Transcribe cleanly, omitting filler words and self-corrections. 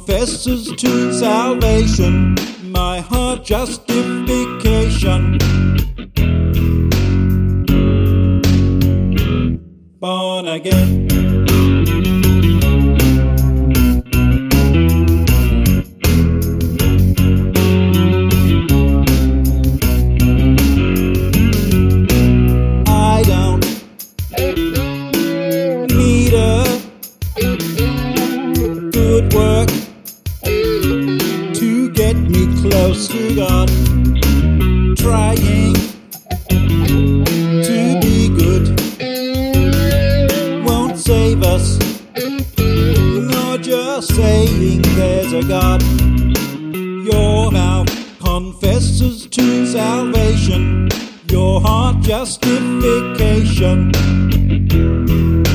confesses to salvation, my heart justification. Born again. I don't need a good work to get me close to God. Trying to be good won't save us, nor just saying there's a God. Your mouth confesses to salvation, your heart justification.